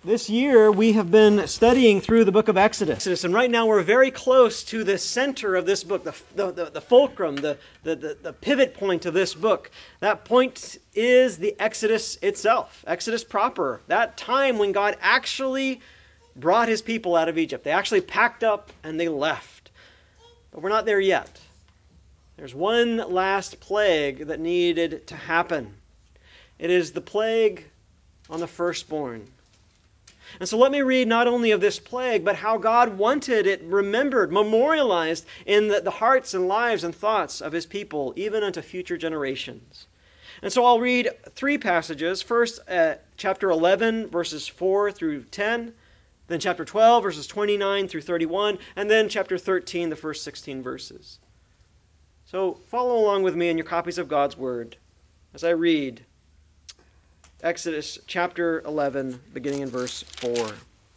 This year we have been studying through the book of Exodus, and right now we're very close to the center of this book, the fulcrum, the pivot point of this book. That point is the Exodus itself, Exodus proper, that time when God actually brought his people out of Egypt. They actually packed up and they left. But we're not there yet. There's one last plague that needed to happen. It is the plague on the firstborn. And so let me read not only of this plague, but how God wanted it remembered, memorialized in the hearts and lives and thoughts of his people, even unto future generations. And so I'll read three passages. First, chapter 11, verses 4 through 10. Then chapter 12, verses 29 through 31. And then chapter 13, the first 16 verses. So follow along with me in your copies of God's Word as I read Exodus chapter 11, beginning in verse 4.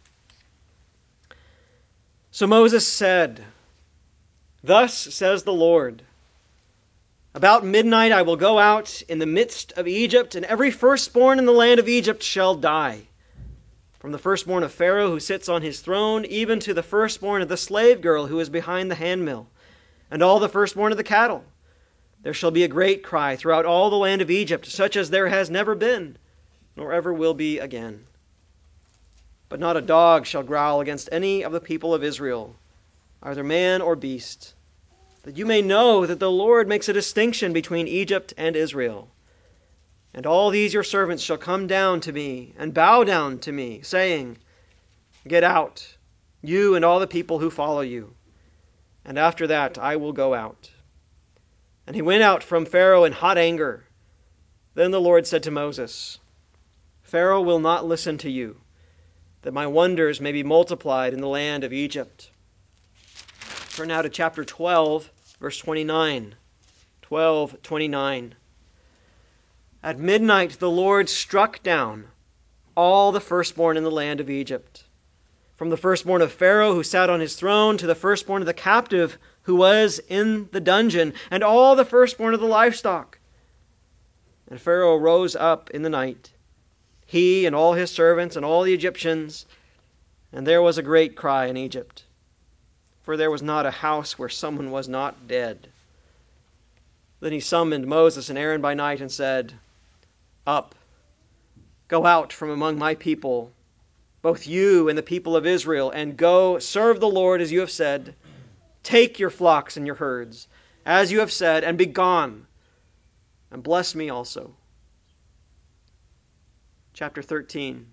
So Moses said, "Thus says the Lord, about midnight I will go out in the midst of Egypt, and every firstborn in the land of Egypt shall die. From the firstborn of Pharaoh who sits on his throne, even to the firstborn of the slave girl who is behind the handmill, and all the firstborn of the cattle. There shall be a great cry throughout all the land of Egypt, such as there has never been, nor ever will be again. But not a dog shall growl against any of the people of Israel, either man or beast, that you may know that the Lord makes a distinction between Egypt and Israel. And all these your servants shall come down to me and bow down to me, saying, Get out, you and all the people who follow you. And after that I will go out." And he went out from Pharaoh in hot anger. Then the Lord said to Moses, "Pharaoh will not listen to you, that my wonders may be multiplied in the land of Egypt." Turn now to chapter 12, verse 29. 12:29. At midnight the Lord struck down all the firstborn in the land of Egypt, from the firstborn of Pharaoh who sat on his throne to the firstborn of the captive who was in the dungeon, and all the firstborn of the livestock. And Pharaoh rose up in the night, he and all his servants and all the Egyptians, and there was a great cry in Egypt, for there was not a house where someone was not dead. Then he summoned Moses and Aaron by night and said, "Up, go out from among my people, both you and the people of Israel, and go serve the Lord as you have said. Take your flocks and your herds, as you have said, and be gone, and bless me also." Chapter 13.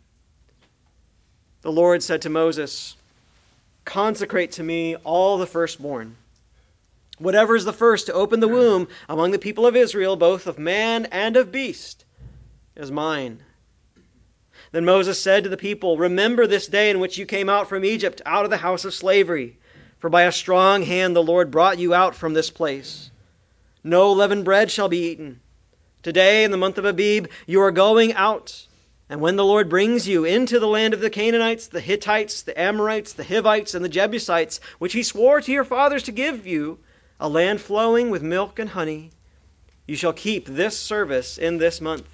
The Lord said to Moses, "Consecrate to me all the firstborn. Whatever is the first to open the womb among the people of Israel, both of man and of beast, is mine." Then Moses said to the people, "Remember this day in which you came out from Egypt, out of the house of slavery. For by a strong hand the Lord brought you out from this place. No leavened bread shall be eaten. Today, in the month of Abib, you are going out. And when the Lord brings you into the land of the Canaanites, the Hittites, the Amorites, the Hivites, and the Jebusites, which he swore to your fathers to give you, a land flowing with milk and honey, you shall keep this service in this month.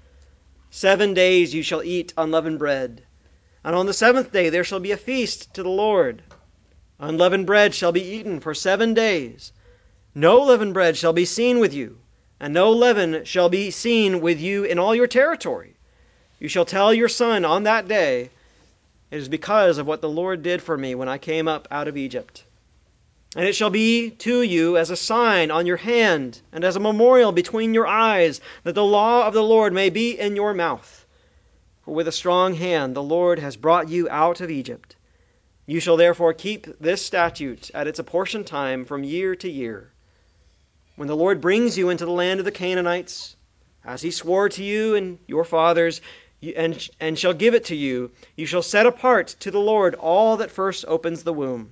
7 days you shall eat unleavened bread, and on the seventh day there shall be a feast to the Lord. Unleavened bread shall be eaten for 7 days. No leavened bread shall be seen with you, and no leaven shall be seen with you in all your territory. You shall tell your son on that day, it is because of what the Lord did for me when I came up out of Egypt. And it shall be to you as a sign on your hand and as a memorial between your eyes, that the law of the Lord may be in your mouth. For with a strong hand the Lord has brought you out of Egypt. You shall therefore keep this statute at its apportioned time from year to year. When the Lord brings you into the land of the Canaanites, as he swore to you and your fathers, and shall give it to you, you shall set apart to the Lord all that first opens the womb.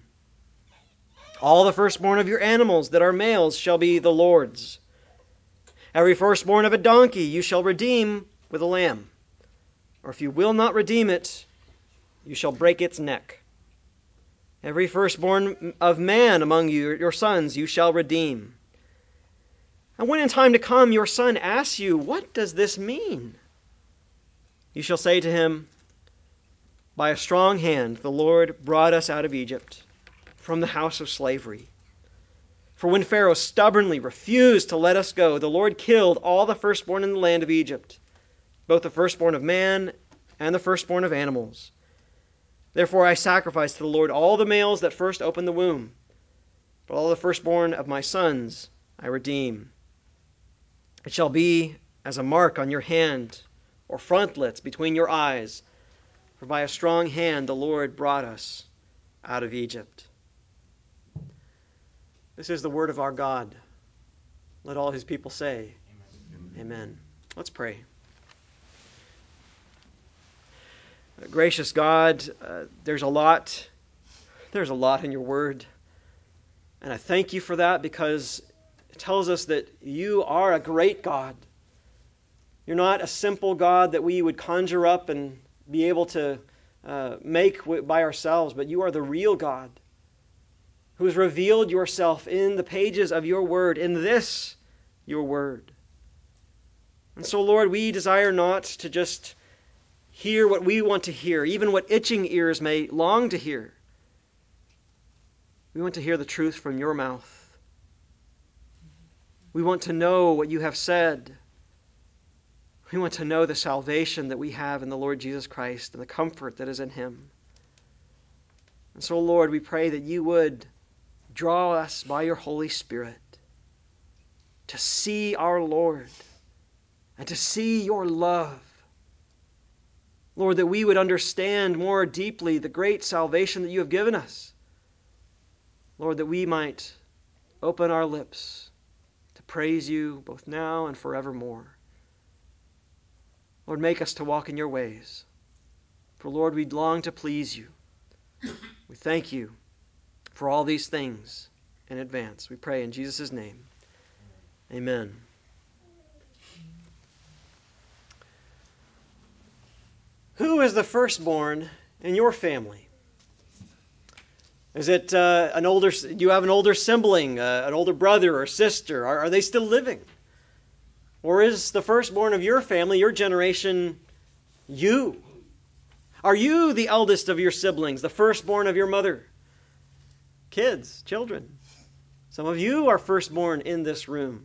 All the firstborn of your animals that are males shall be the Lord's. Every firstborn of a donkey you shall redeem with a lamb. Or if you will not redeem it, you shall break its neck. Every firstborn of man among you, your sons, you shall redeem. And when in time to come your son asks you, what does this mean? You shall say to him, by a strong hand the Lord brought us out of Egypt, from the house of slavery. For when Pharaoh stubbornly refused to let us go, the Lord killed all the firstborn in the land of Egypt, both the firstborn of man and the firstborn of animals. Therefore I sacrifice to the Lord all the males that first open the womb, but all the firstborn of my sons I redeem. It shall be as a mark on your hand, or frontlets between your eyes, for by a strong hand the Lord brought us out of Egypt. This is the word of our God. Let all his people say, Amen. Let's pray. Gracious God, there's a lot in your word. And I thank you for that, because it tells us that you are a great God. You're not a simple God that we would conjure up and be able to make by ourselves, but you are the real God who has revealed yourself in the pages of your word, in this, your word. And so, Lord, we desire not to just hear what we want to hear, even what itching ears may long to hear. We want to hear the truth from your mouth. We want to know what you have said. We want to know the salvation that we have in the Lord Jesus Christ and the comfort that is in him. And so, Lord, we pray that you would draw us by your Holy Spirit to see our Lord and to see your love. Lord, that we would understand more deeply the great salvation that you have given us. Lord, that we might open our lips to praise you both now and forevermore. Lord, make us to walk in your ways. For, Lord, we long to please you. We thank you for all these things in advance. We pray in Jesus' name. Amen. Who is the firstborn in your family? Is it do you have an older sibling, an older brother or sister? Are they still living? Or is the firstborn of your family, your generation, you? Are you the eldest of your siblings, the firstborn of your mother? Kids, children. Some of you are firstborn in this room.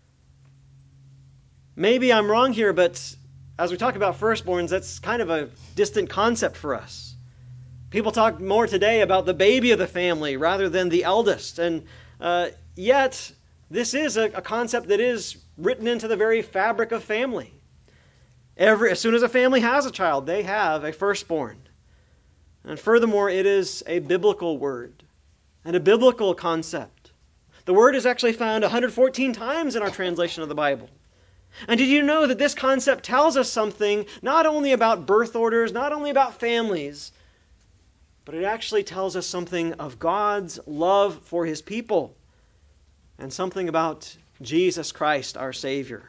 Maybe I'm wrong here, but as we talk about firstborns, that's kind of a distant concept for us. People talk more today about the baby of the family rather than the eldest. And yet, this is a concept that is written into the very fabric of family. As soon as a family has a child, they have a firstborn. And furthermore, it is a biblical word and a biblical concept. The word is actually found 114 times in our translation of the Bible. And did you know that this concept tells us something not only about birth orders, not only about families, but it actually tells us something of God's love for his people and something about Jesus Christ, our Savior.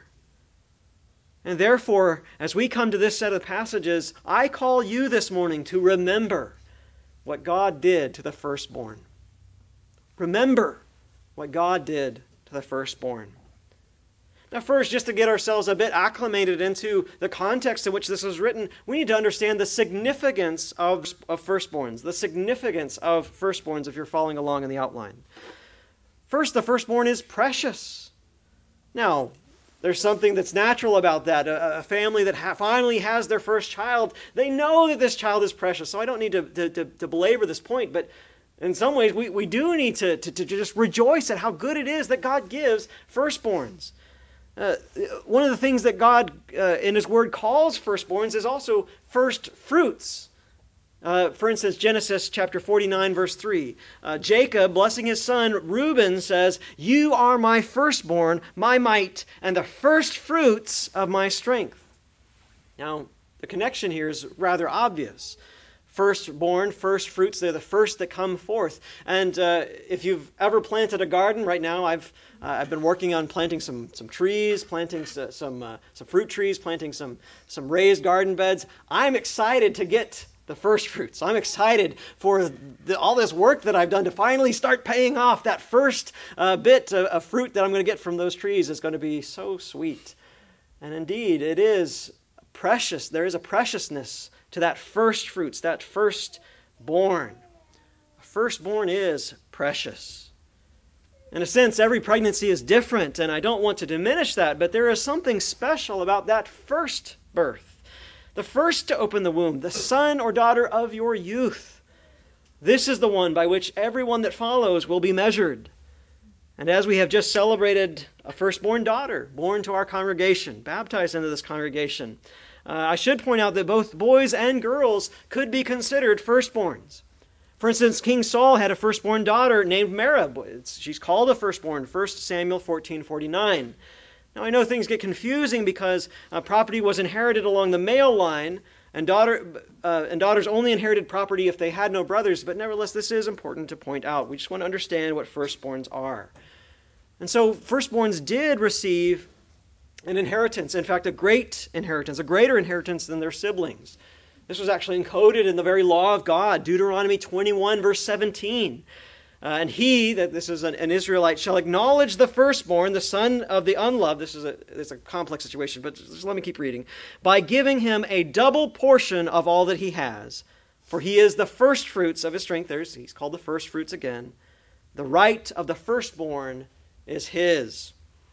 And therefore, as we come to this set of passages, I call you this morning to remember what God did to the firstborn. Remember what God did to the firstborn. Now first, just to get ourselves a bit acclimated into the context in which this was written, we need to understand the significance of firstborns, the significance of firstborns if you're following along in the outline. First, the firstborn is precious. Now, there's something that's natural about that. A family that finally has their first child, they know that this child is precious. So I don't need to belabor this point, but in some ways we do need to just rejoice at how good it is that God gives firstborns. One of the things that God in his word calls firstborns is also first fruits. For instance, Genesis chapter 49, verse 3. Jacob, blessing his son Reuben, says, "You are my firstborn, my might, and the first fruits of my strength." Now, the connection here is rather obvious. Firstborn, first fruits, they're the first that come forth. And if you've ever planted a garden, right now I've been working on planting some trees, planting some fruit trees, planting some raised garden beds. I'm excited to get the first fruits. I'm excited for all this work that I've done to finally start paying off. That first bit of fruit that I'm going to get from those trees is going to be so sweet. And indeed, it is precious. There is a preciousness to that first fruits, that firstborn. Firstborn is precious. In a sense, every pregnancy is different, and I don't want to diminish that, but there is something special about that first birth. The first to open the womb, the son or daughter of your youth. This is the one by which everyone that follows will be measured. And as we have just celebrated a firstborn daughter born to our congregation, baptized into this congregation, I should point out that both boys and girls could be considered firstborns. For instance, King Saul had a firstborn daughter named Merab. She's called a firstborn, 1 Samuel 14:49. Now, I know things get confusing because property was inherited along the male line, and daughters only inherited property if they had no brothers, but nevertheless, this is important to point out. We just want to understand what firstborns are. And so, firstborns did receive an inheritance, in fact, a great inheritance, a greater inheritance than their siblings. This was actually encoded in the very law of God, Deuteronomy 21, verse 17. And he, that this is an Israelite, shall acknowledge the firstborn, the son of the unloved. This is a complex situation, but just let me keep reading. By giving him a double portion of all that he has, for he is the firstfruits of his strength. He's called the firstfruits again. The right of the firstborn is his.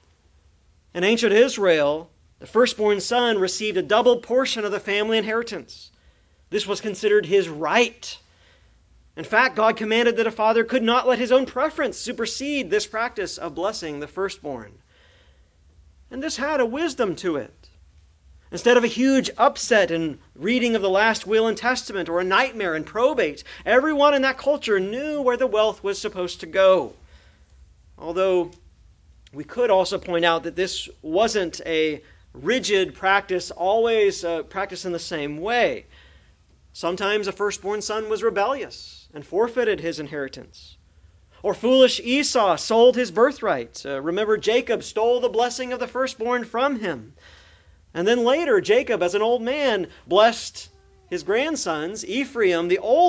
In ancient Israel, the firstborn son received a double portion of the family inheritance. This was considered his right. In fact, God commanded that a father could not let his own preference supersede this practice of blessing the firstborn. And this had a wisdom to it. Instead of a huge upset in reading of the last will and testament or a nightmare in probate, everyone in that culture knew where the wealth was supposed to go. Although we could also point out that this wasn't a rigid practice, always practiced in the same way. Sometimes a firstborn son was rebellious and forfeited his inheritance. Or foolish Esau sold his birthright. Remember, Jacob stole the blessing of the firstborn from him. And then later, Jacob, as an old man, blessed his grandsons, Ephraim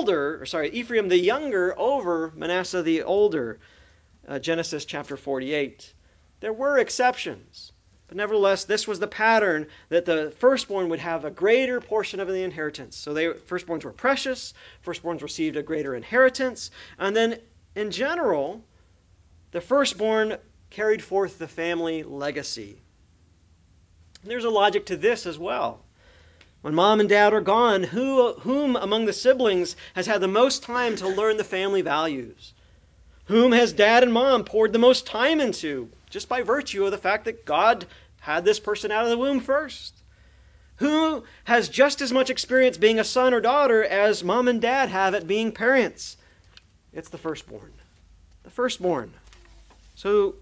the younger over Manasseh the older. Genesis chapter 48. There were exceptions. But nevertheless, this was the pattern that the firstborn would have a greater portion of the inheritance. So firstborns were precious, firstborns received a greater inheritance, and then in general, the firstborn carried forth the family legacy. And there's a logic to this as well. When mom and dad are gone, whom among the siblings has had the most time to learn the family values? Whom has dad and mom poured the most time into, just by virtue of the fact that God had this person out of the womb first? Who has just as much experience being a son or daughter as mom and dad have at being parents? It's the firstborn. The firstborn. So,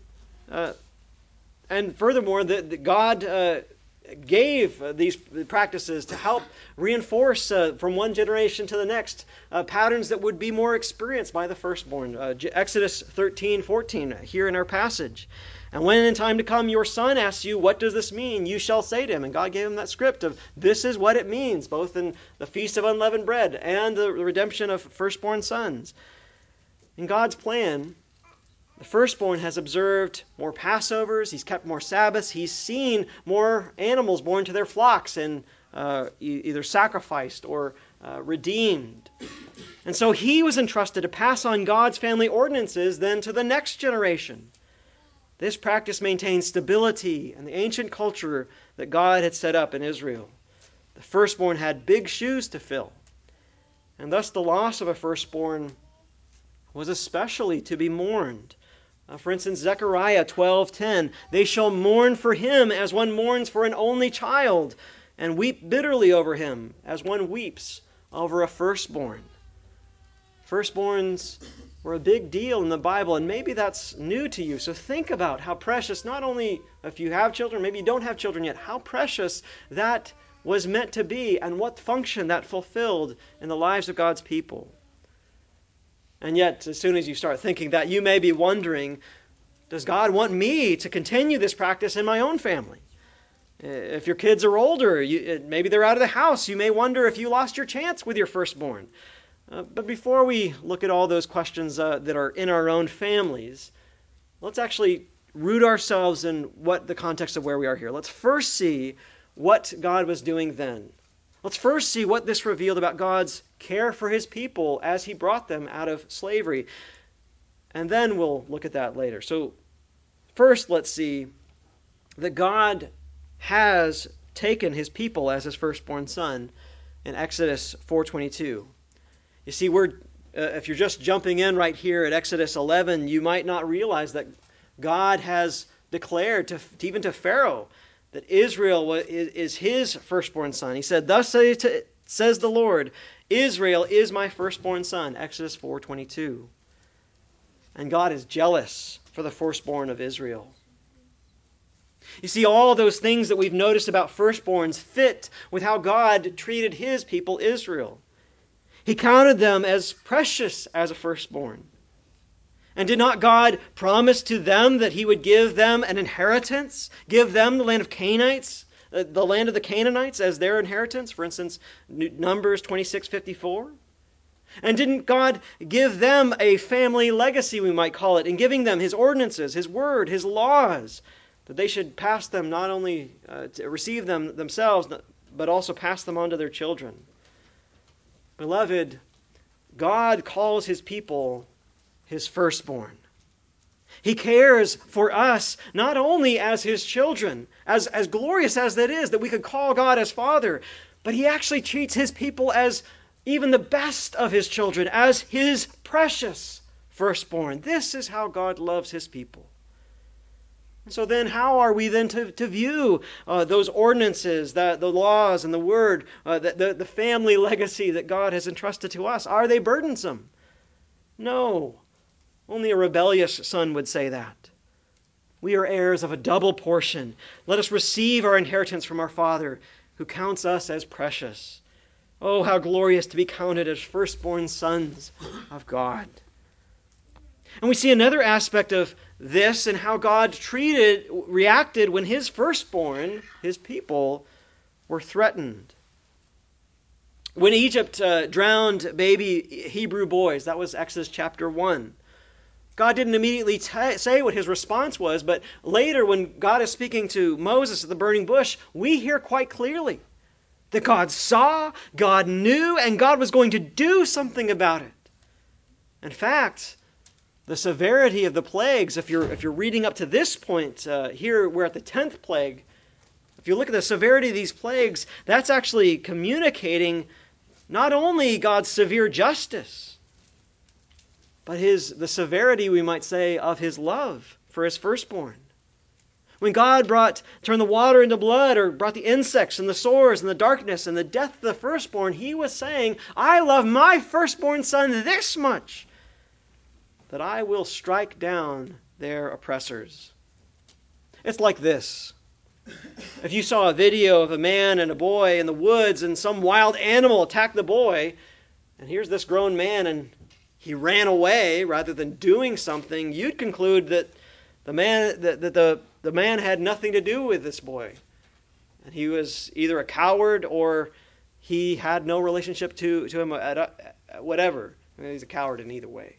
and furthermore, God gave these practices to help reinforce from one generation to the next patterns that would be more experienced by the firstborn. Exodus 13:14 here in our passage. And when in time to come your son asks you, what does this mean? You shall say to him. And God gave him that script of this is what it means, both in the Feast of Unleavened Bread and the redemption of firstborn sons. In God's plan, the firstborn has observed more Passovers, he's kept more Sabbaths, he's seen more animals born to their flocks and either sacrificed or redeemed. And so he was entrusted to pass on God's family ordinances then to the next generation. This practice maintained stability in the ancient culture that God had set up in Israel. The firstborn had big shoes to fill. And thus the loss of a firstborn was especially to be mourned. For instance, Zechariah 12:10, they shall mourn for him as one mourns for an only child, and weep bitterly over him as one weeps over a firstborn. Firstborns were a big deal in the Bible, and maybe that's new to you. So think about how precious, not only if you have children, maybe you don't have children yet, how precious that was meant to be and what function that fulfilled in the lives of God's people. And yet, as soon as you start thinking that, you may be wondering, does God want me to continue this practice in my own family? If your kids are older, maybe they're out of the house, you may wonder if you lost your chance with your firstborn. But before we look at all those questions that are in our own families, let's actually root ourselves in what the context of where we are here. Let's first see what God was doing then. Let's first see what this revealed about God's care for his people as he brought them out of slavery. And then we'll look at that later. So first, let's see that God has taken his people as his firstborn son in Exodus 4:22. You see, if you're just jumping in right here at Exodus 11, you might not realize that God has declared even to Pharaoh that Israel is his firstborn son. He said, "Thus says the Lord, Israel is my firstborn son," Exodus 4:22. And God is jealous for the firstborn of Israel. You see, all those things that we've noticed about firstborns fit with how God treated his people, Israel. He counted them as precious as a firstborn. And did not God promise to them that he would give them an inheritance, give them the land of Canaanites, the land of the Canaanites as their inheritance? For instance, Numbers 26:54. And didn't God give them a family legacy, we might call it, in giving them his ordinances, his word, his laws, that they should pass them, not only to receive them themselves, but also pass them on to their children? Beloved, God calls his people his firstborn. He cares for us not only as his children, as glorious as that is, that we could call God as Father, but he actually treats his people as even the best of his children, as his precious firstborn. This is how God loves his people. So then how are we then to view those ordinances, the laws and the word, the family legacy that God has entrusted to us? Are they burdensome? No. Only a rebellious son would say that. We are heirs of a double portion. Let us receive our inheritance from our Father, who counts us as precious. Oh, how glorious to be counted as firstborn sons of God. And we see another aspect of this and how God reacted when his firstborn, his people, were threatened. When Egypt drowned baby Hebrew boys, that was Exodus chapter 1. God didn't immediately say what his response was, but later when God is speaking to Moses at the burning bush, we hear quite clearly that God saw, God knew, and God was going to do something about it. In fact, the severity of the plagues, if you're reading up to this point, here we're at the 10th plague. If you look at the severity of these plagues, that's actually communicating not only God's severe justice, but the severity, we might say, of his love for his firstborn. When God turned the water into blood, or brought the insects and the sores and the darkness and the death of the firstborn, he was saying, I love my firstborn son this much, that I will strike down their oppressors. It's like this. If you saw a video of a man and a boy in the woods and some wild animal attacked the boy, and here's this grown man and he ran away rather than doing something, you'd conclude that the man had nothing to do with this boy. And he was either a coward or he had no relationship to him whatever. I mean, he's a coward in either way.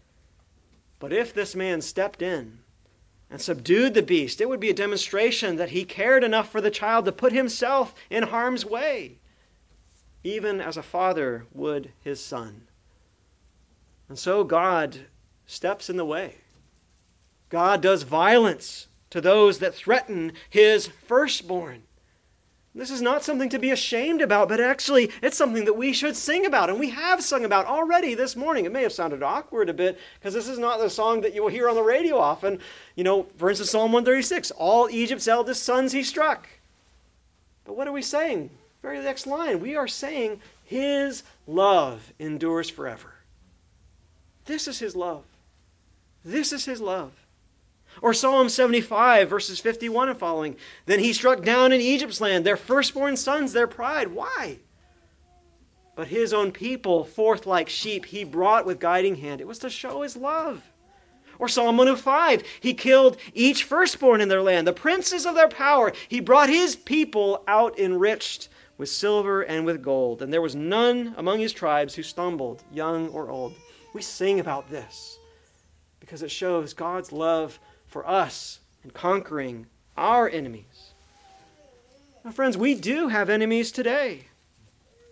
But if this man stepped in and subdued the beast, it would be a demonstration that he cared enough for the child to put himself in harm's way, even as a father would his son. And so God steps in the way. God does violence to those that threaten his firstborn. This is not something to be ashamed about, but actually it's something that we should sing about, and we have sung about already this morning. It may have sounded awkward a bit, because this is not the song that you will hear on the radio often. For instance, Psalm 136, all Egypt's eldest sons he struck. But what are we saying? Very next line, we are saying his love endures forever. This is his love. This is his love. Or Psalm 75, verses 51 and following. Then he struck down in Egypt's land their firstborn sons, their pride. Why? But his own people, forth like sheep, he brought with guiding hand. It was to show his love. Or Psalm 105, he killed each firstborn in their land, the princes of their power. He brought his people out enriched with silver and with gold. And there was none among his tribes who stumbled, young or old. We sing about this because it shows God's love for us in conquering our enemies. Now, friends, we do have enemies today.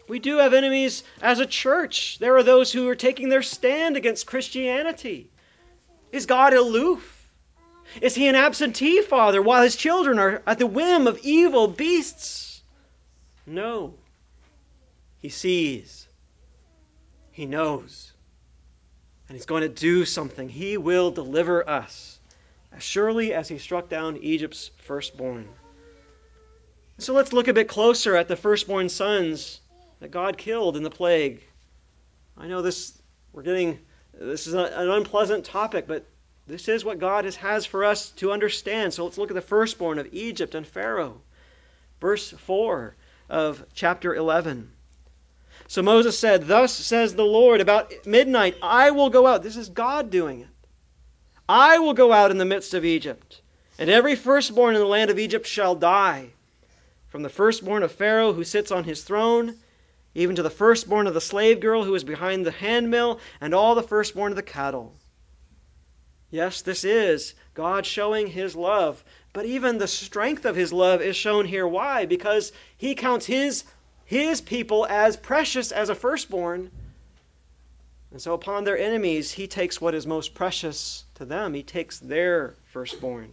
We do have enemies as a church. There are those who are taking their stand against Christianity. Is God aloof? Is he an absentee father while his children are at the whim of evil beasts? No. He sees. He knows. And he's going to do something. He will deliver us as surely as he struck down Egypt's firstborn. So let's look a bit closer at the firstborn sons that God killed in the plague. I know this is an unpleasant topic, but this is what God has for us to understand. So let's look at the firstborn of Egypt and Pharaoh. Verse 4 of chapter 11. So Moses said, "Thus says the Lord, about midnight I will go out." This is God doing it. "I will go out in the midst of Egypt, and every firstborn in the land of Egypt shall die, from the firstborn of Pharaoh who sits on his throne, even to the firstborn of the slave girl who is behind the handmill, and all the firstborn of the cattle." Yes, this is God showing his love. But even the strength of his love is shown here. Why? Because he counts his people as precious as a firstborn. And so upon their enemies, he takes what is most precious to them. He takes their firstborn.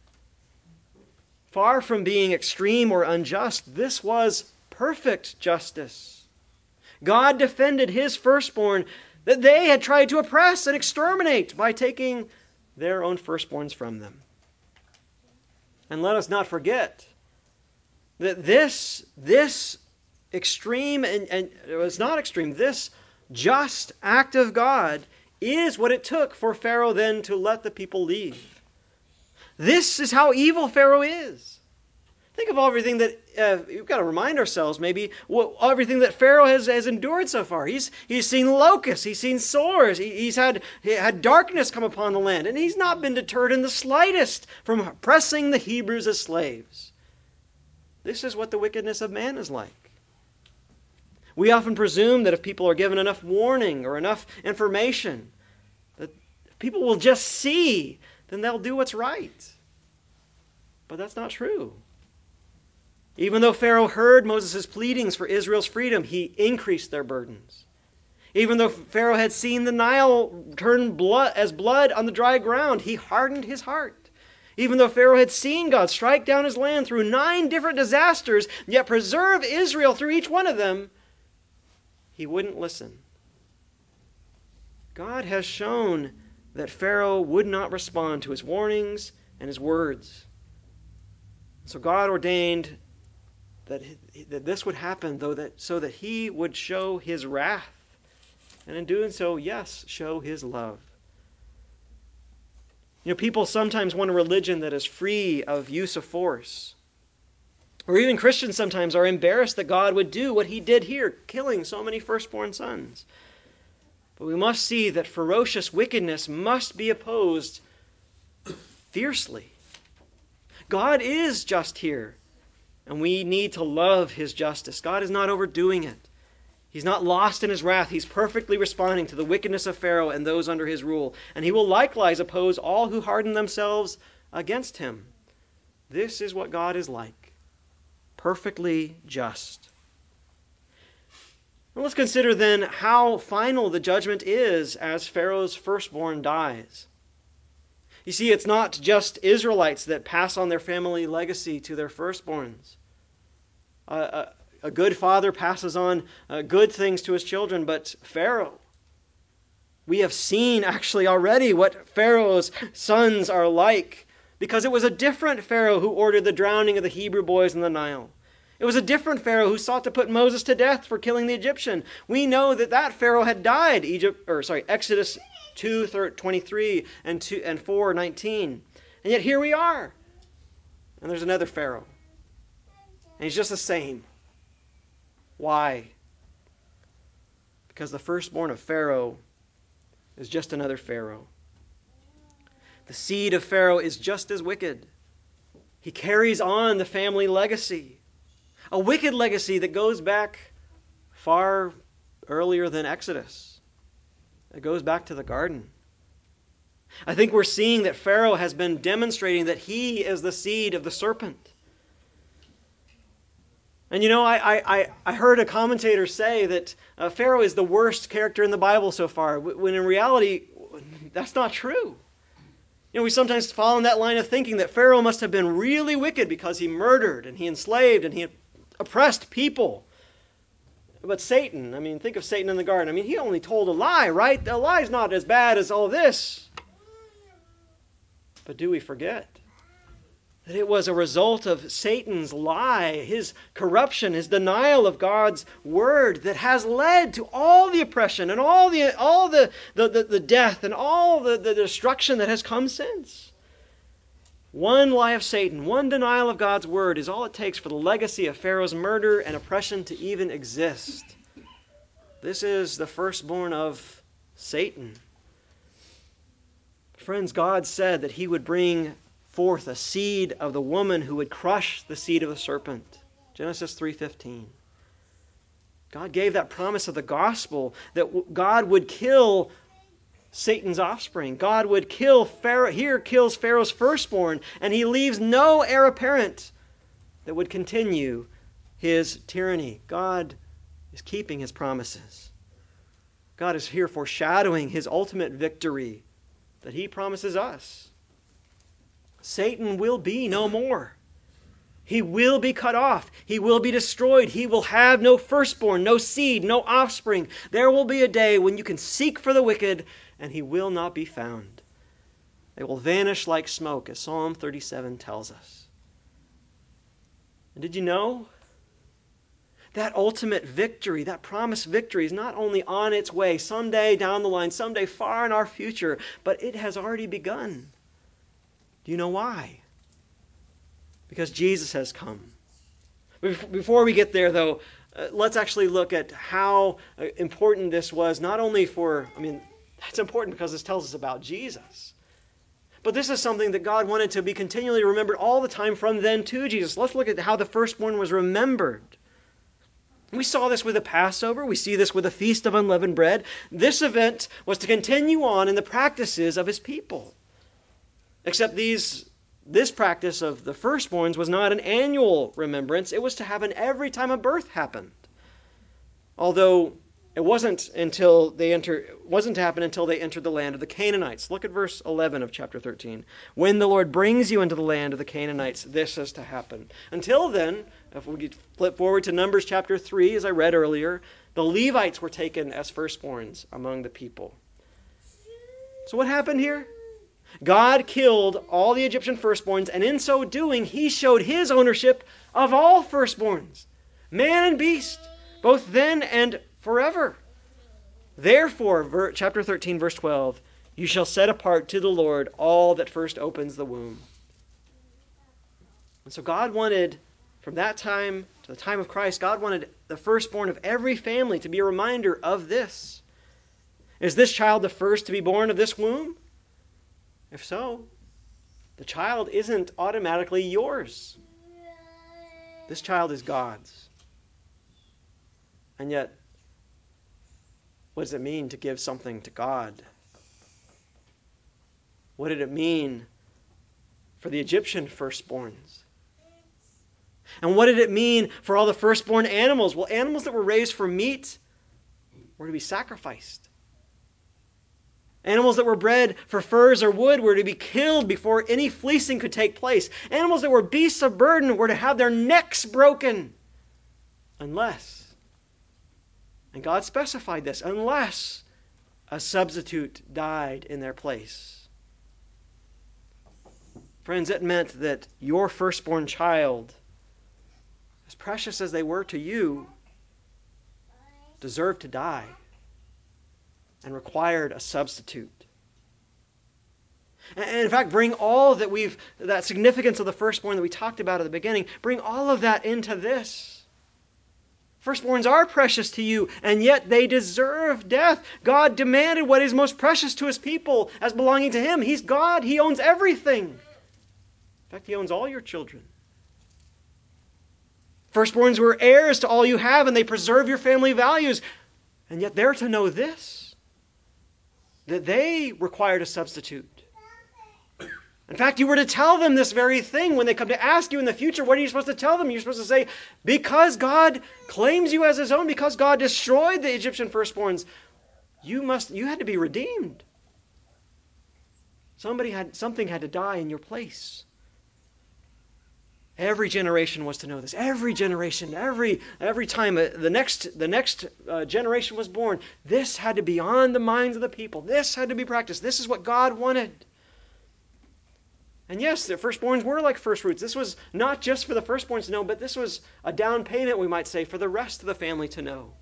Far from being extreme or unjust, this was perfect justice. God defended his firstborn that they had tried to oppress and exterminate by taking their own firstborns from them. And let us not forget that this extreme, and it was not extreme, this just act of God is what it took for Pharaoh then to let the people leave. This is how evil Pharaoh is. Think of everything that, we've got to remind ourselves maybe, everything that Pharaoh has endured so far. He's seen locusts, he's seen sores, he had darkness come upon the land, and he's not been deterred in the slightest from oppressing the Hebrews as slaves. This is what the wickedness of man is like. We often presume that if people are given enough warning or enough information, that people will just see, then they'll do what's right. But that's not true. Even though Pharaoh heard Moses' pleadings for Israel's freedom, he increased their burdens. Even though Pharaoh had seen the Nile turn as blood on the dry ground, he hardened his heart. Even though Pharaoh had seen God strike down his land through 9 different disasters, yet preserve Israel through each one of them, he wouldn't listen. God has shown that Pharaoh would not respond to his warnings and his words. So God ordained that this would happen, so that he would show his wrath. And in doing so, yes, show his love. People sometimes want a religion that is free of use of force. Or even Christians sometimes are embarrassed that God would do what he did here, killing so many firstborn sons. But we must see that ferocious wickedness must be opposed fiercely. God is just here, and we need to love his justice. God is not overdoing it. He's not lost in his wrath. He's perfectly responding to the wickedness of Pharaoh and those under his rule. And he will likewise oppose all who harden themselves against him. This is what God is like. Perfectly just. Well, let's consider then how final the judgment is as Pharaoh's firstborn dies. You see, it's not just Israelites that pass on their family legacy to their firstborns. A good father passes on good things to his children, but Pharaoh, we have seen actually already what Pharaoh's sons are like, because it was a different Pharaoh who ordered the drowning of the Hebrew boys in the Nile. It was a different Pharaoh who sought to put Moses to death for killing the Egyptian. We know that Pharaoh had died, Exodus 2:23 and 4:19. And yet here we are. And there's another Pharaoh. And he's just the same. Why? Because the firstborn of Pharaoh is just another Pharaoh. The seed of Pharaoh is just as wicked. He carries on the family legacy. A wicked legacy that goes back far earlier than Exodus. It goes back to the garden. I think we're seeing that Pharaoh has been demonstrating that he is the seed of the serpent. And I heard a commentator say that Pharaoh is the worst character in the Bible so far, when in reality, that's not true. We sometimes fall in that line of thinking that Pharaoh must have been really wicked because he murdered and he enslaved and he oppressed people. But Satan, think of Satan in the garden. He only told a lie, right? A lie's not as bad as all this. But do we forget that it was a result of Satan's lie, his corruption, his denial of God's word that has led to all the oppression and all the death and all the destruction that has come since? One lie of Satan, one denial of God's word is all it takes for the legacy of Pharaoh's murder and oppression to even exist. This is the firstborn of Satan. Friends, God said that he would bring forth a seed of the woman who would crush the seed of the serpent. Genesis 3:15. God gave that promise of the gospel that God would kill Satan's offspring. God would kill Pharaoh. Here kills Pharaoh's firstborn, and he leaves no heir apparent that would continue his tyranny. God is keeping his promises. God is here foreshadowing his ultimate victory that he promises us. Satan will be no more. He will be cut off. He will be destroyed. He will have no firstborn, no seed, no offspring. There will be a day when you can seek for the wicked, and he will not be found. They will vanish like smoke, as Psalm 37 tells us. And did you know that ultimate victory, that promised victory, is not only on its way someday down the line, someday far in our future, but it has already begun. Do you know why? Because Jesus has come. Before we get there, though, let's actually look at how important this was, not only for, that's important because this tells us about Jesus. But this is something that God wanted to be continually remembered all the time from then to Jesus. Let's look at how the firstborn was remembered. We saw this with the Passover. We see this with the Feast of Unleavened Bread. This event was to continue on in the practices of his people. Except this practice of the firstborns was not an annual remembrance. It was to happen every time a birth happened. Although it wasn't to happen until they entered the land of the Canaanites. Look at verse 11 of chapter 13. When the Lord brings you into the land of the Canaanites, this is to happen. Until then, if we flip forward to Numbers chapter 3, as I read earlier, the Levites were taken as firstborns among the people. So what happened here? God killed all the Egyptian firstborns, and in so doing, he showed his ownership of all firstborns, man and beast, both then and forever. Therefore, chapter 13, verse 12, you shall set apart to the Lord all that first opens the womb. And so God wanted, from that time to the time of Christ, God wanted the firstborn of every family to be a reminder of this. Is this child the first to be born of this womb? If so, the child isn't automatically yours. This child is God's. And yet, what does it mean to give something to God? What did it mean for the Egyptian firstborns? And what did it mean for all the firstborn animals? Well, animals that were raised for meat were to be sacrificed. Animals that were bred for furs or wood were to be killed before any fleecing could take place. Animals that were beasts of burden were to have their necks broken. Unless, and God specified this, unless a substitute died in their place. Friends, it meant that your firstborn child, as precious as they were to you, deserved to die and required a substitute. And in fact, bring all that significance of the firstborn that we talked about at the beginning, bring all of that into this. Firstborns are precious to you, and yet they deserve death. God demanded what is most precious to his people as belonging to him. He's God. He owns everything. In fact, he owns all your children. Firstborns were heirs to all you have, and they preserve your family values. And yet they're to know this, that they required a substitute. In fact, you were to tell them this very thing when they come to ask you in the future. What are you supposed to tell them? You're supposed to say, because God claims you as his own, because God destroyed the Egyptian firstborns, you had to be redeemed. Something had to die in your place. Every generation was to know this. Every generation, every time the next generation was born, this had to be on the minds of the people. This had to be practiced. This is what God wanted. And yes, the firstborns were like first fruits. This was not just for the firstborns to know, but this was a down payment, we might say, for the rest of the family to know.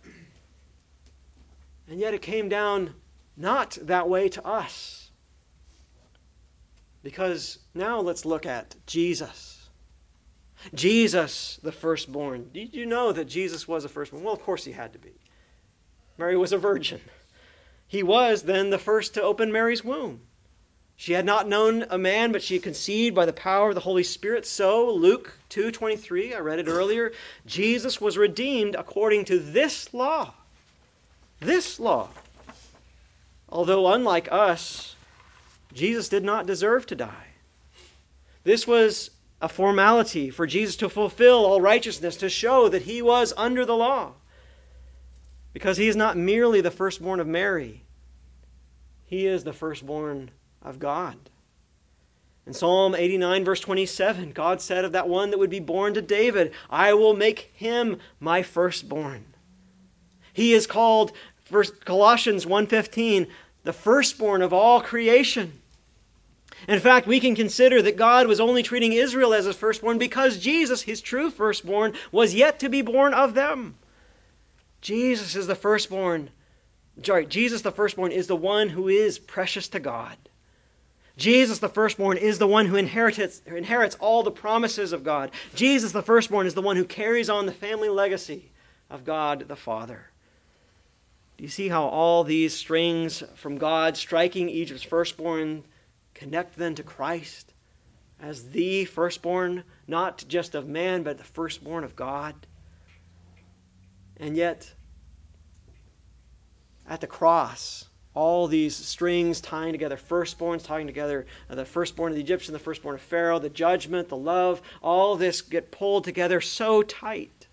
And yet it came down not that way to us. Because now let's look at Jesus. Jesus, the firstborn. Did you know that Jesus was a firstborn? Well, of course he had to be. Mary was a virgin. He was then the first to open Mary's womb. She had not known a man, but she conceived by the power of the Holy Spirit. So, Luke 2:23, I read it earlier, Jesus was redeemed according to this law. This law. Although unlike us, Jesus did not deserve to die. This was a formality for Jesus to fulfill all righteousness, to show that he was under the law. Because he is not merely the firstborn of Mary. He is the firstborn of God. In Psalm 89, verse 27, God said of that one that would be born to David, I will make him my firstborn. He is called, Colossians 1:15, the firstborn of all creation. In fact, we can consider that God was only treating Israel as his firstborn because Jesus, his true firstborn, was yet to be born of them. Jesus is the firstborn. Jesus, the firstborn, is the one who is precious to God. Jesus, the firstborn, is the one who inherits all the promises of God. Jesus, the firstborn, is the one who carries on the family legacy of God the Father. Do you see how all these strings from God striking Egypt's firstborn connect then to Christ as the firstborn, not just of man, but the firstborn of God? And yet, at the cross, all these strings tying together, firstborns tying together, the firstborn of the Egyptian, the firstborn of Pharaoh, the judgment, the love, all this get pulled together so tight.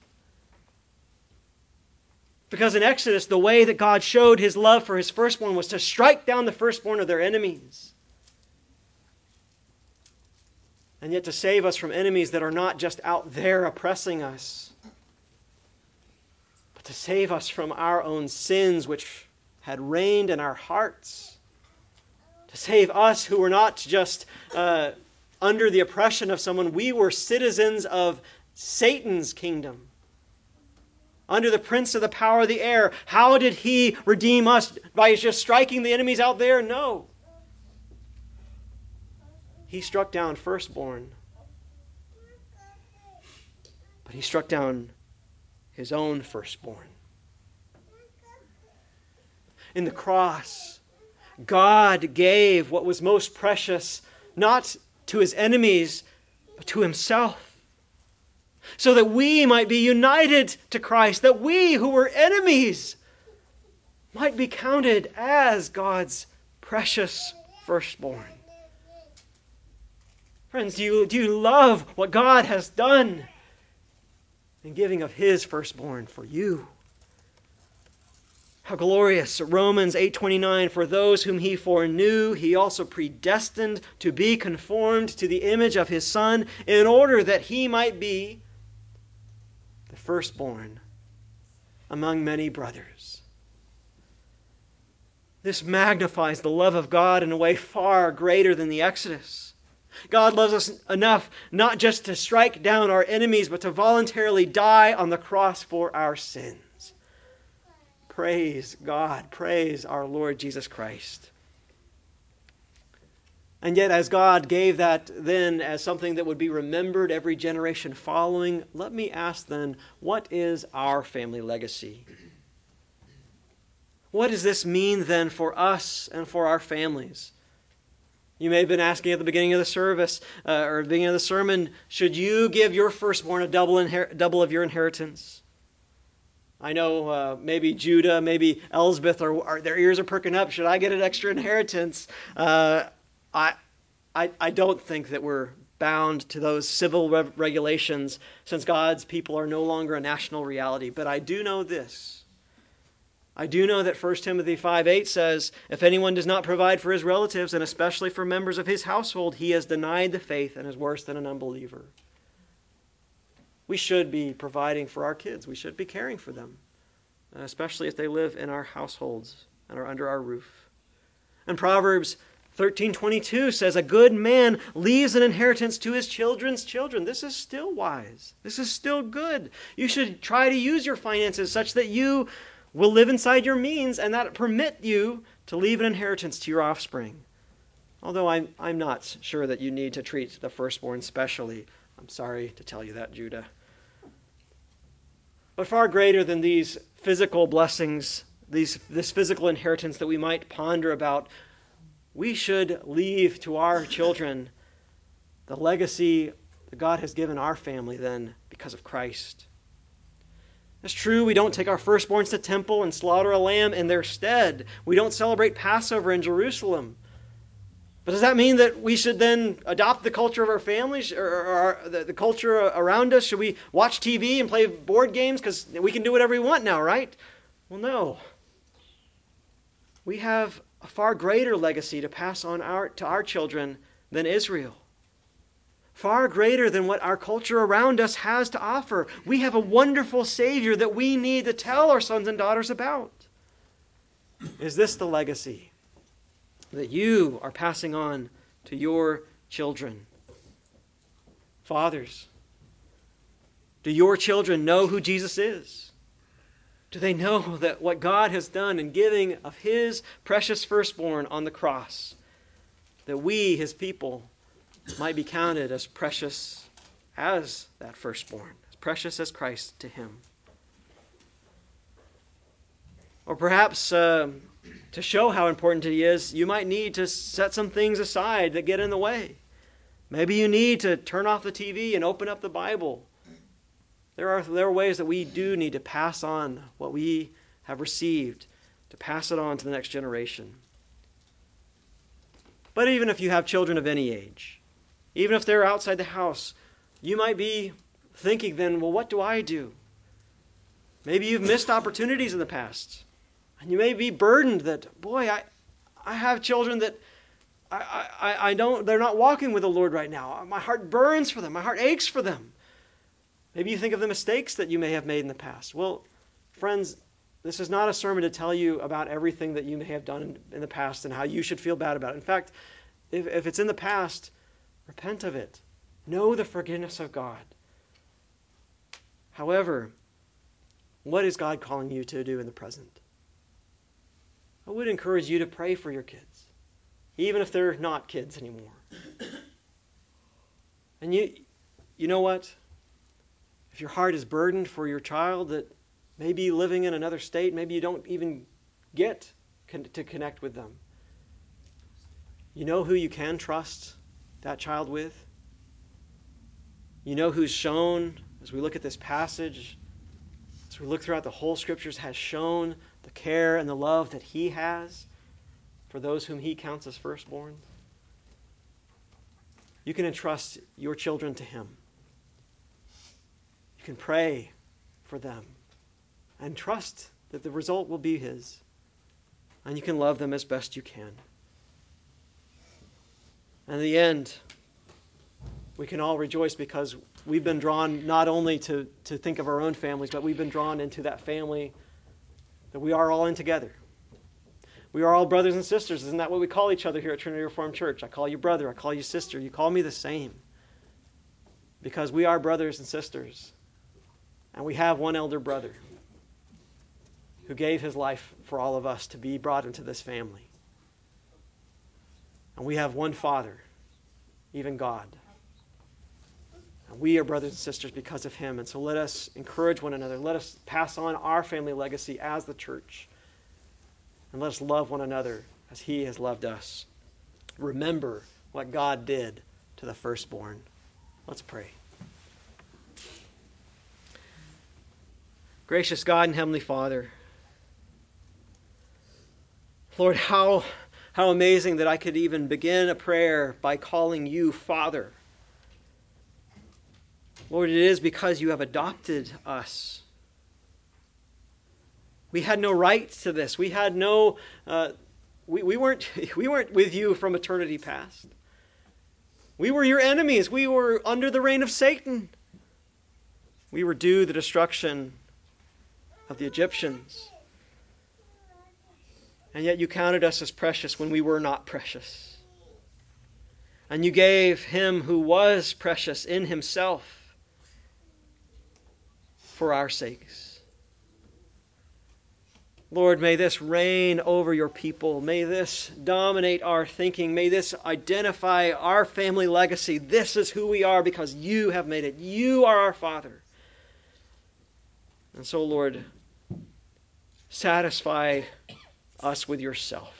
Because in Exodus, the way that God showed his love for his firstborn was to strike down the firstborn of their enemies. And yet to save us from enemies that are not just out there oppressing us, but to save us from our own sins which had reigned in our hearts. To save us who were not just under the oppression of someone, we were citizens of Satan's kingdom. Under the prince of the power of the air. How did he redeem us? By just striking the enemies out there? No. He struck down firstborn. But he struck down his own firstborn. In the cross, God gave what was most precious not to his enemies, but to himself. So that we might be united to Christ, that we who were enemies might be counted as God's precious firstborn. Friends, do you love what God has done in giving of his firstborn for you? How glorious. Romans 8:29, for those whom he foreknew, he also predestined to be conformed to the image of his Son, in order that he might be the firstborn among many brothers. This magnifies the love of God in a way far greater than the Exodus. God loves us enough not just to strike down our enemies, but to voluntarily die on the cross for our sins. Praise God. Praise our Lord Jesus Christ. And yet, as God gave that then as something that would be remembered every generation following, let me ask then, what is our family legacy? What does this mean then for us and for our families? You may have been asking at the beginning of the service or the beginning of the sermon, should you give your firstborn a double of your inheritance? I know maybe Judah, maybe Elsbeth, their ears are perking up. Should I get an extra inheritance? I don't think that we're bound to those civil regulations since God's people are no longer a national reality. But I do know this. I do know that 1 Timothy 5:8 says, if anyone does not provide for his relatives, and especially for members of his household, he has denied the faith and is worse than an unbeliever. We should be providing for our kids. We should be caring for them, especially if they live in our households and are under our roof. And Proverbs 13:22 says, a good man leaves an inheritance to his children's children. This is still wise. This is still good. You should try to use your finances such that you will live inside your means and that permit you to leave an inheritance to your offspring. Although I'm not sure that you need to treat the firstborn specially. I'm sorry to tell you that, Judah. But far greater than these physical blessings, this physical inheritance that we might ponder about, we should leave to our children the legacy that God has given our family then because of Christ. It's true, we don't take our firstborns to temple and slaughter a lamb in their stead. We don't celebrate Passover in Jerusalem. But does that mean that we should then adopt the culture of our families or the culture around us? Should we watch TV and play board games because we can do whatever we want now, right? Well, no. We have a far greater legacy to pass on to our children than Israel. Far greater than what our culture around us has to offer. We have a wonderful Savior that we need to tell our sons and daughters about. Is this the legacy that you are passing on to your children? Fathers, do your children know who Jesus is? Do they know that what God has done in giving of his precious firstborn on the cross, that we, his people, might be counted as precious as that firstborn, as precious as Christ to him? Or perhaps to show how important he is, you might need to set some things aside that get in the way. Maybe you need to turn off the TV and open up the Bible. There are ways that we do need to pass on what we have received, to pass it on to the next generation. But even if you have children of any age, even if they're outside the house, you might be thinking then, well, what do I do? Maybe you've missed opportunities in the past. And you may be burdened that, boy, I have children that I don't, they're not walking with the Lord right now. My heart burns for them. My heart aches for them. Maybe you think of the mistakes that you may have made in the past. Well, friends, this is not a sermon to tell you about everything that you may have done in the past and how you should feel bad about it. In fact, if it's in the past, repent of it. Know the forgiveness of God. However, what is God calling you to do in the present? I would encourage you to pray for your kids, even if they're not kids anymore. And you know what? If your heart is burdened for your child that may be living in another state, maybe you don't even get to connect with them. You know who you can trust that child with? You know who's shown, as we look at this passage, as we look throughout the whole Scriptures, has shown the care and the love that he has for those whom he counts as firstborn? You can entrust your children to him. You can pray for them and trust that the result will be his. And you can love them as best you can. And in the end, we can all rejoice because we've been drawn not only to think of our own families, but we've been drawn into that family that we are all in together. We are all brothers and sisters. Isn't that what we call each other here at Trinity Reformed Church? I call you brother. I call you sister. You call me the same. Because we are brothers and sisters. And we have one elder brother who gave his life for all of us to be brought into this family. And we have one Father, even God. And we are brothers and sisters because of him. And so let us encourage one another. Let us pass on our family legacy as the church. And let us love one another as he has loved us. Remember what God did to the firstborn. Let's pray. Gracious God and Heavenly Father, Lord, how How amazing that I could even begin a prayer by calling you Father. Lord, it is because you have adopted us. We had no right to this. We had no, we weren't with you from eternity past. We were your enemies. We were under the reign of Satan. We were due the destruction of the Egyptians. And yet you counted us as precious when we were not precious. And you gave him who was precious in himself for our sakes. Lord, may this reign over your people. May this dominate our thinking. May this identify our family legacy. This is who we are because you have made it. You are our Father. And so, Lord, satisfy us with yourself.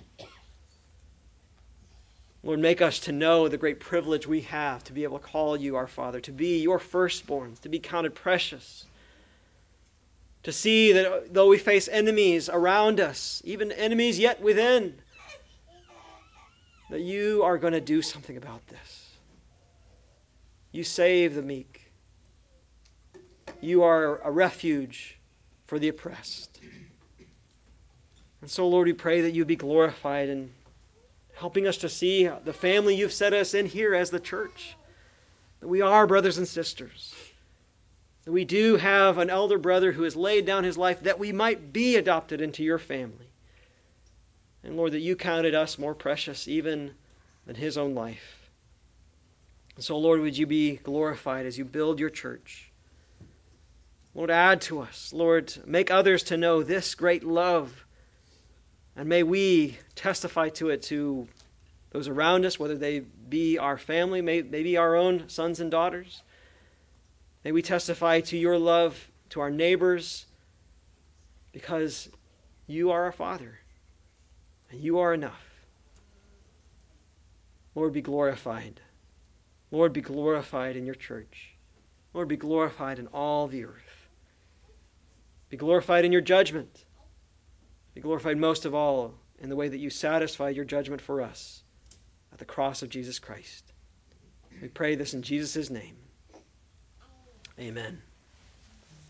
Lord, make us to know the great privilege we have to be able to call you our Father, to be your firstborn, to be counted precious, to see that though we face enemies around us, even enemies yet within, that you are going to do something about this. You save the meek. You are a refuge for the oppressed. And so, Lord, we pray that you be glorified in helping us to see the family you've set us in here as the church. That we are brothers and sisters. That we do have an elder brother who has laid down his life that we might be adopted into your family. And Lord, that you counted us more precious even than his own life. And so, Lord, would you be glorified as you build your church. Lord, add to us. Lord, make others to know this great love. And may we testify to it to those around us, whether they be our family, maybe our own sons and daughters. May we testify to your love to our neighbors because you are our Father and you are enough. Lord, be glorified. Lord, be glorified in your church. Lord, be glorified in all the earth. Be glorified in your judgment. Be glorified most of all in the way that you satisfy your judgment for us at the cross of Jesus Christ. We pray this in Jesus' name. Amen.